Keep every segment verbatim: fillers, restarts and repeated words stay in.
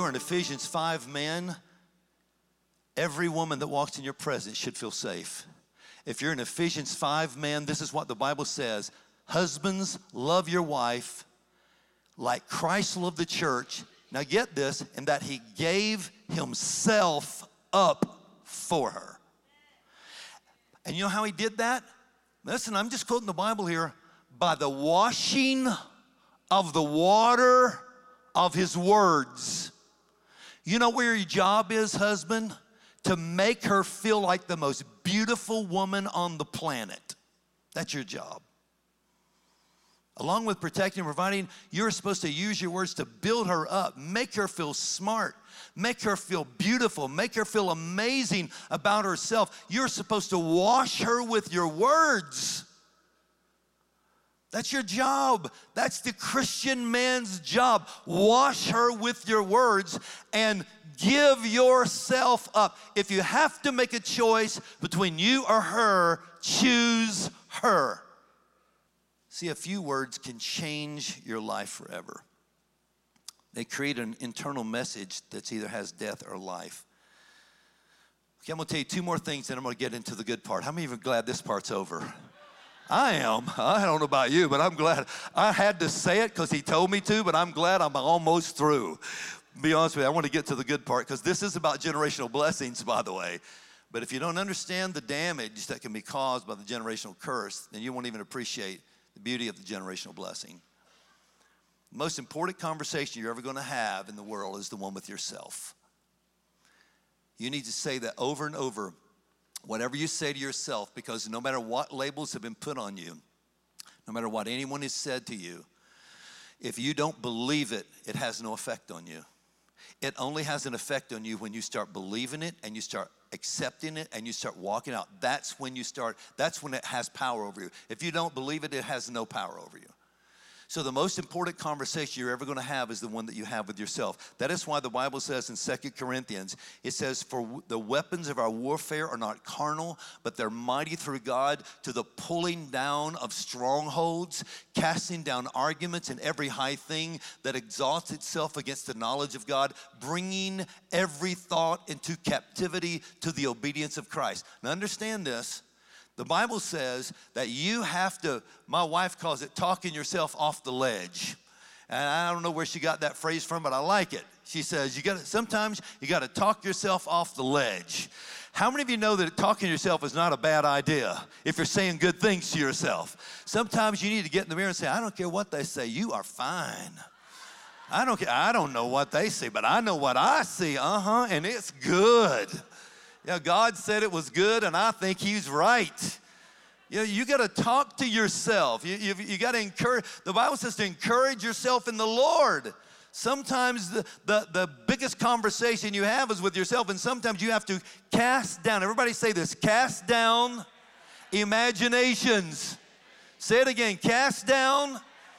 you're an Ephesians five man, every woman that walks in your presence should feel safe. If you're an Ephesians five man, this is what the Bible says. Husbands, love your wife like Christ loved the church. Now get this, and that he gave himself up for her. And you know how he did that? Listen, I'm just quoting the Bible here. By the washing of the water of his words. You know where your job is, husband? To make her feel like the most beautiful woman on the planet. That's your job. Along with protecting and providing, you're supposed to use your words to build her up, make her feel smart, make her feel beautiful, make her feel amazing about herself. You're supposed to wash her with your words. That's your job. That's the Christian man's job. Wash her with your words and give yourself up. If you have to make a choice between you or her, choose her. See, a few words can change your life forever. They create an internal message that either has death or life. Okay, I'm going to tell you two more things, and I'm going to get into the good part. How many of you are glad this part's over? I am. I don't know about you, but I'm glad. I had to say it because he told me to, but I'm glad I'm almost through. To be honest with you, I want to get to the good part because this is about generational blessings, by the way. But if you don't understand the damage that can be caused by the generational curse, then you won't even appreciate the beauty of the generational blessing. The most important conversation you're ever going to have in the world is the one with yourself. You need to say that over and over, whatever you say to yourself, because no matter what labels have been put on you, no matter what anyone has said to you, if you don't believe it, it has no effect on you. It only has an effect on you when you start believing it and you start accepting it and you start walking out. That's when you start, that's when it has power over you. If you don't believe it, it has no power over you. So the most important conversation you're ever going to have is the one that you have with yourself. That is why the Bible says in Second Corinthians, it says, for the weapons of our warfare are not carnal, but they're mighty through God to the pulling down of strongholds, casting down arguments and every high thing that exalts itself against the knowledge of God, bringing every thought into captivity to the obedience of Christ. Now understand this. The Bible says that you have to, my wife calls it talking yourself off the ledge. And I don't know where she got that phrase from, but I like it. She says, you got to, sometimes you got to talk yourself off the ledge. How many of you know that talking to yourself is not a bad idea if you're saying good things to yourself? Sometimes you need to get in the mirror and say, I don't care what they say, you are fine. I don't care, I don't know what they say, but I know what I see, uh-huh, and it's good. Yeah, God said it was good, and I think he's right. You know, you got to talk to yourself. You, you, you got to encourage. The Bible says to encourage yourself in the Lord. Sometimes the, the, the biggest conversation you have is with yourself, and sometimes you have to cast down. Everybody say this, cast down imaginations. Say it again, cast down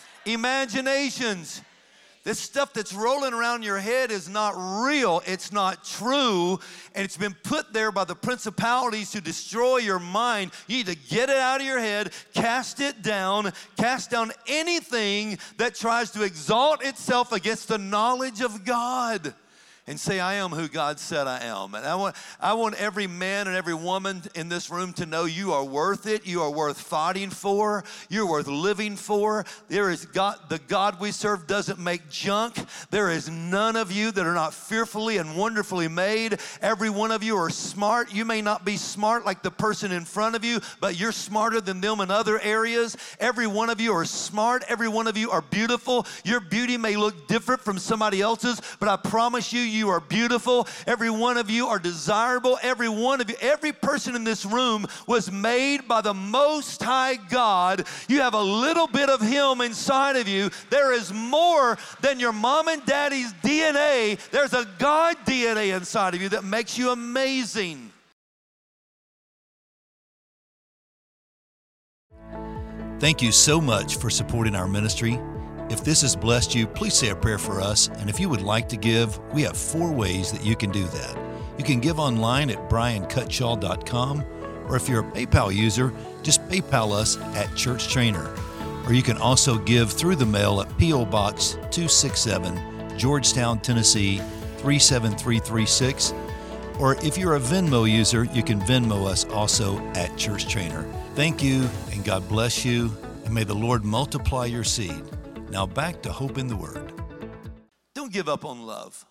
imaginations. This stuff that's rolling around your head is not real. It's not true. And it's been put there by the principalities to destroy your mind. You need to get it out of your head, cast it down, cast down anything that tries to exalt itself against the knowledge of God. And say, I am who God said I am. And I want, I want every man and every woman in this room to know you are worth it. You are worth fighting for. You're worth living for. There is God, the God we serve doesn't make junk. There is none of you that are not fearfully and wonderfully made. Every one of you are smart. You may not be smart like the person in front of you, but you're smarter than them in other areas. Every one of you are smart. Every one of you are beautiful. Your beauty may look different from somebody else's, but I promise you, you You are beautiful. Every one of you are desirable. Every one of you, every person in this room was made by the Most High God. You have a little bit of Him inside of you. There is more than your mom and daddy's D N A. There's a God D N A inside of you that makes you amazing. Thank you so much for supporting our ministry. If this has blessed you, please say a prayer for us. And if you would like to give, we have four ways that you can do that. You can give online at brian cutshaw dot com, or if you're a PayPal user, just PayPal us at Church Trainer. Or you can also give through the mail at P O Box two sixty-seven, Georgetown, Tennessee three seven three three six. Or if you're a Venmo user, you can Venmo us also at Church Trainer. Thank you, and God bless you, and may the Lord multiply your seed. Now back to Hope in the Word. Don't give up on love.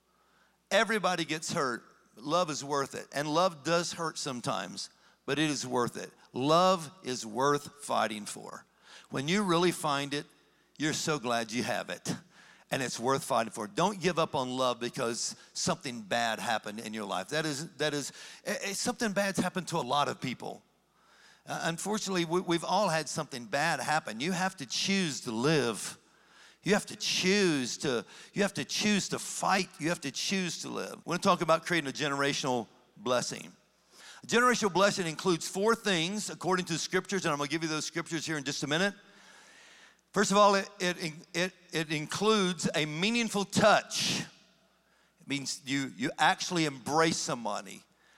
Everybody gets hurt, but love is worth it. And love does hurt sometimes, but it is worth it. Love is worth fighting for. When you really find it, you're so glad you have it. And it's worth fighting for. Don't give up on love because something bad happened in your life. That is, that is, something bad's happened to a lot of people. Uh, unfortunately, we, we've all had something bad happen. You have to choose to live. You have to choose to, you have to choose to fight. You have to choose to live. We're going to talk about creating a generational blessing. A generational blessing includes four things according to the scriptures, and I'm going to give you those scriptures here in just a minute. First of all, it, it, it, it includes a meaningful touch. It means you, you actually embrace somebody.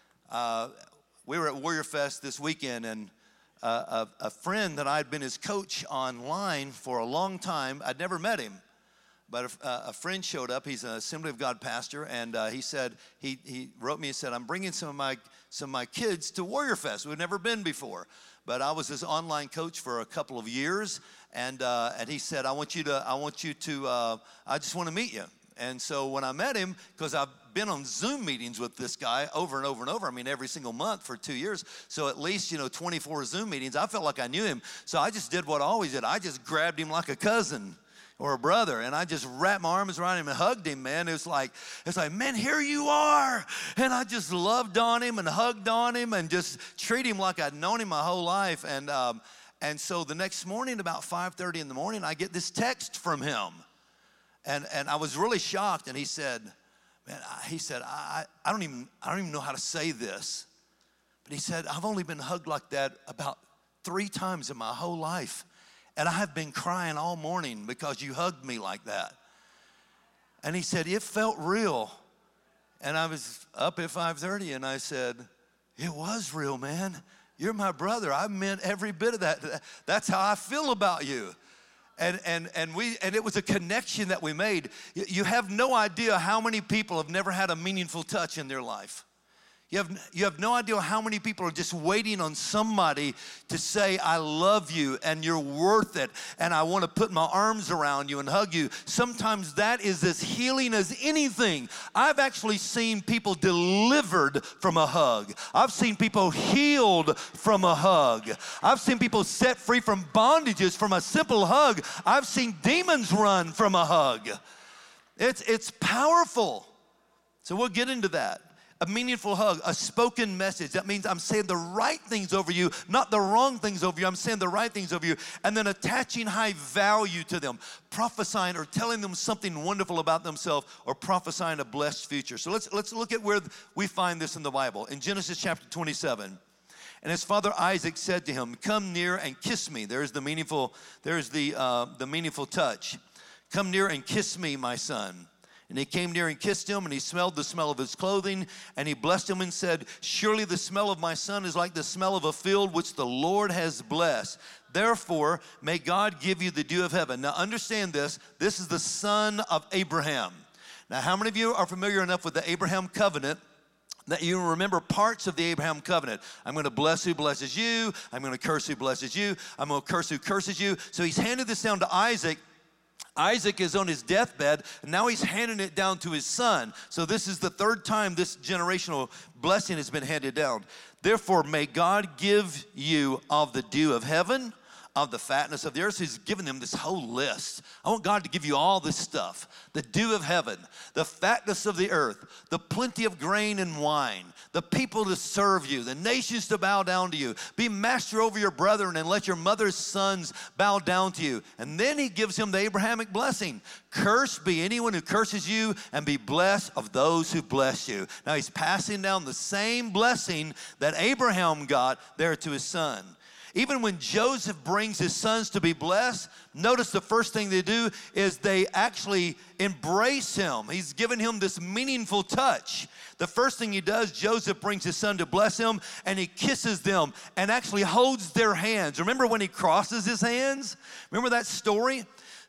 Uh, we were at Warrior Fest this weekend, and uh, a, a friend that I had been his coach online for a long time, I'd never met him, but a, a friend showed up. He's an Assembly of God pastor, and uh, he said, he, he wrote me and said, I'm bringing some of my, some of my kids to Warrior Fest. We've never been before. But I was his online coach for a couple of years, and uh, and he said, I want you to, I want you to, uh, I just want to meet you. And so when I met him, because I've been on Zoom meetings with this guy over and over and over, I mean, every single month for two years, so at least, you know, twenty-four Zoom meetings, I felt like I knew him. So I just did what I always did. I just grabbed him like a cousin or a brother, and I just wrapped my arms around him and hugged him, man. It was like, it's like, man, here you are. And I just loved on him and hugged on him and just treated him like I'd known him my whole life. And um, and so the next morning, about five thirty in the morning, I get this text from him. And and I was really shocked, and he said, man, I, he said, I, I don't even I don't even know how to say this. But he said, I've only been hugged like that about three times in my whole life. And I have been crying all morning because you hugged me like that. And he said, it felt real. And I was up at five thirty, and I said, it was real, man. You're my brother. I meant every bit of that. That's how I feel about you. And and and we and it was a connection that we made. You have no idea how many people have never had a meaningful touch in their life. You have, you have no idea how many people are just waiting on somebody to say, I love you and you're worth it and I want to put my arms around you and hug you. Sometimes that is as healing as anything. I've actually seen people delivered from a hug. I've seen people healed from a hug. I've seen people set free from bondages from a simple hug. I've seen demons run from a hug. It's, it's powerful. So we'll get into that. A meaningful hug, a spoken message. That means I'm saying the right things over you, not the wrong things over you. I'm saying the right things over you. And then attaching high value to them, prophesying or telling them something wonderful about themselves or prophesying a blessed future. So let's, let's look at where we find this in the Bible. In Genesis chapter twenty-seven. And his father Isaac said to him, come near and kiss me. There's the meaningful, there's the, uh, the meaningful touch. Come near and kiss me, my son. And he came near and kissed him, and he smelled the smell of his clothing, and he blessed him and said, surely the smell of my son is like the smell of a field which the Lord has blessed. Therefore, may God give you the dew of heaven. Now understand this, this is the son of Abraham. Now how many of you are familiar enough with the Abraham covenant that you remember parts of the Abraham covenant? I'm going to bless who blesses you. I'm going to curse who blesses you. I'm going to curse who curses you. So he's handed this down to Isaac. Isaac is on his deathbed, and now he's handing it down to his son. So this is the third time this generational blessing has been handed down. Therefore, may God give you of the dew of heaven, of the fatness of the earth. So he's given them this whole list. I want God to give you all this stuff. The dew of heaven, the fatness of the earth, the plenty of grain and wine, the people to serve you, the nations to bow down to you. Be master over your brethren and let your mother's sons bow down to you. And then he gives him the Abrahamic blessing. Cursed be anyone who curses you, and be blessed of those who bless you. Now he's passing down the same blessing that Abraham got there to his son. Even when Joseph brings his sons to be blessed, notice the first thing they do is they actually embrace him. He's given him this meaningful touch. The first thing he does, Joseph brings his son to bless him, and he kisses them and actually holds their hands. Remember when he crosses his hands? Remember that story?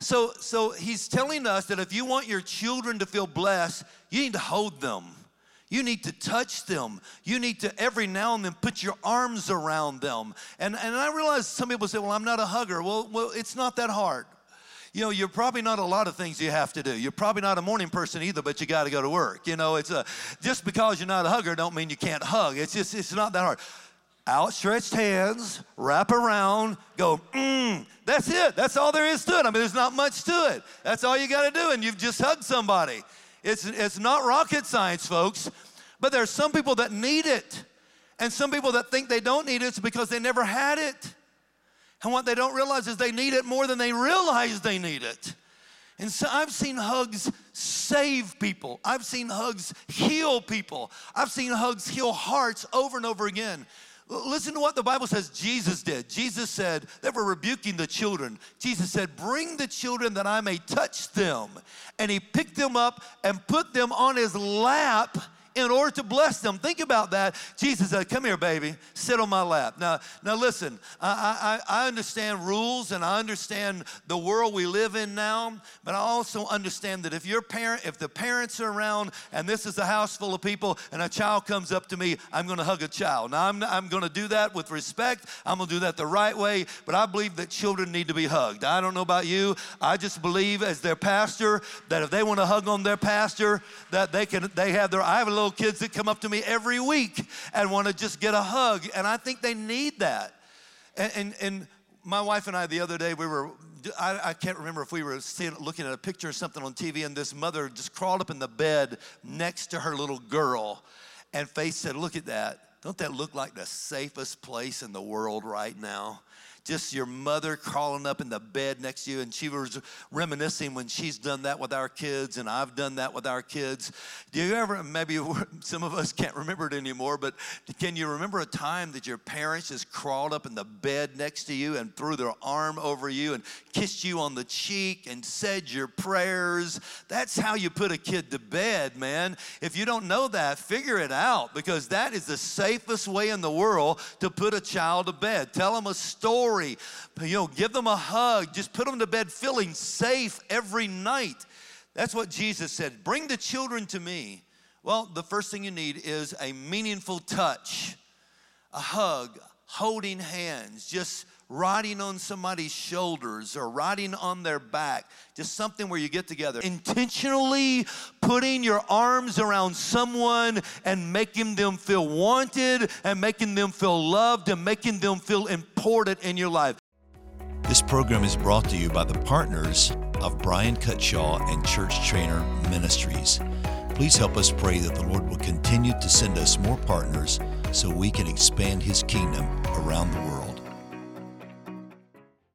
So, so he's telling us that if you want your children to feel blessed, you need to hold them. You need to touch them. You need to every now and then put your arms around them. And, and I realize some people say, well, I'm not a hugger. Well, well, it's not that hard. You know, you're probably not a lot of things you have to do. You're probably not a morning person either, but you got to go to work. You know, it's a, just because you're not a hugger don't mean you can't hug. It's just, it's not that hard. Outstretched hands, wrap around, go, mm. That's it. That's all there is to it. I mean, there's not much to it. That's all you got to do, and you've just hugged somebody. It's, it's not rocket science, folks, but there are some people that need it, and some people that think they don't need it because they never had it. And what they don't realize is they need it more than they realize they need it. And so I've seen hugs save people. I've seen hugs heal people. I've seen hugs heal hearts over and over again. Listen to what the Bible says Jesus did. Jesus said, they were rebuking the children. Jesus said, bring the children that I may touch them. And he picked them up and put them on his lap in order to bless them. Think about that. Jesus said, come here, baby, sit on my lap. Now, now listen, I, I, I understand rules and I understand the world we live in now, but I also understand that if your parent, if the parents are around and this is a house full of people and a child comes up to me, I'm gonna hug a child. Now, I'm, I'm gonna do that with respect. I'm gonna do that the right way, but I believe that children need to be hugged. I don't know about you. I just believe as their pastor that if they wanna hug on their pastor, that they can, they have their, I have a little kids that come up to me every week and want to just get a hug, and I think they need that. And, and, and my wife and I the other day, we were, I, I can't remember if we were seeing, looking at a picture or something on T V, and this mother just crawled up in the bed next to her little girl, and Faith said, look at that. Don't that look like the safest place in the world right now? Just your mother crawling up in the bed next to you. And she was reminiscing when she's done that with our kids, and I've done that with our kids. Do you ever, maybe some of us can't remember it anymore, but can you remember a time that your parents just crawled up in the bed next to you and threw their arm over you and kissed you on the cheek and said your prayers? That's how you put a kid to bed, man. If you don't know that, figure it out, because that is the safest way in the world to put a child to bed. Tell them a story. You know, give them a hug. Just put them to bed feeling safe every night. That's what Jesus said. Bring the children to me. Well, the first thing you need is a meaningful touch, a hug, holding hands, just riding on somebody's shoulders or riding on their back, just something where you get together. Intentionally putting your arms around someone and making them feel wanted and making them feel loved and making them feel important in your life. This program is brought to you by the partners of Brian Cutshaw and Church Trainer Ministries. Please help us pray that the Lord will continue to send us more partners so we can expand His kingdom around the world.